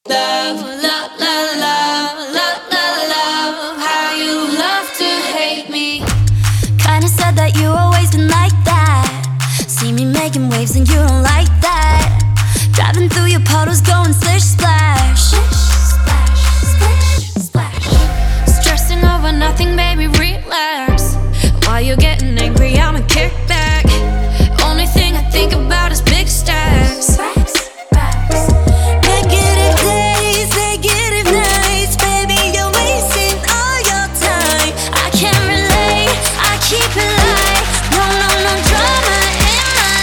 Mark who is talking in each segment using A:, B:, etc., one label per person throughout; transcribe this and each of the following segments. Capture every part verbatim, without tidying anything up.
A: Love, love, love, love, love, love, love, how you love to hate me.
B: Kinda said that you always been like that. See me making waves and you don't like that. Driving through your puddles going splish splash. Splash, splash, splash. Stressing over nothing, baby, relax. While you're getting angry, I'ma kick back. Only thing I think about is big stacks. Negative days, negative nights. Baby, you're wasting all your time. I can't relate, I keep it light. No, no, no drama in my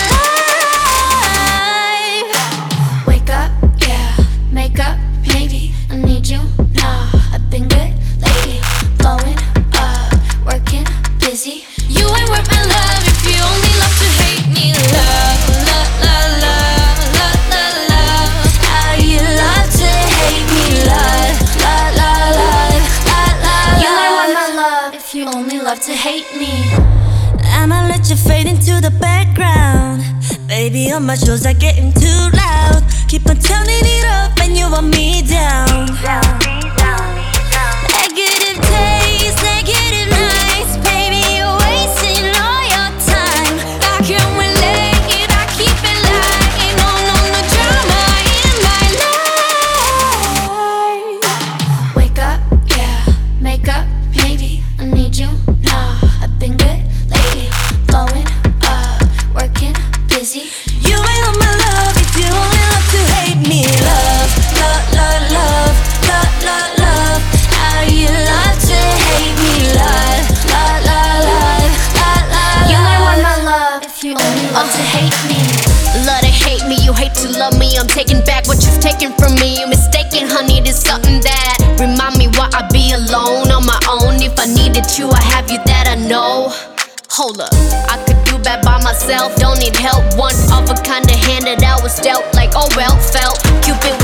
B: life. Wake up, yeah, make up, maybe. I need you now. I've been good lately, blowing up, working, busy. You ain't worth my love if you only love to hate me. Love, love, love, love, love, love, love. How you love to hate me. Love, love, love, love, love, love. You ain't worth my love if you only love to hate me. I'ma let you fade into the background. Baby, all my shows are getting too loud. Keep on turning it up and you want me down. Negative days, negative nights. Baby, you're wasting all your time. I can't relate, I keep it light. No, no, no drama in my life. Wake up, yeah, make up, maybe. I need you now. I've been good lately, blowing up, working, busy. You ain't on my love if you only love to hate me. Love, love, love, love, love, love, love. How you love to hate me. Love, love, love, love, love, love. You ain't want my love if you only love to hate me.
C: Love to hate me, you hate to love me. I'm taking back what you've taken from me. You're mistaken, honey, there's something that remind me why I be alone on my own. If I needed you, I have you that I know. Hold up, I could do bad by myself, don't need help. One of a kind of hand that I was dealt, like oh well, felt Cupid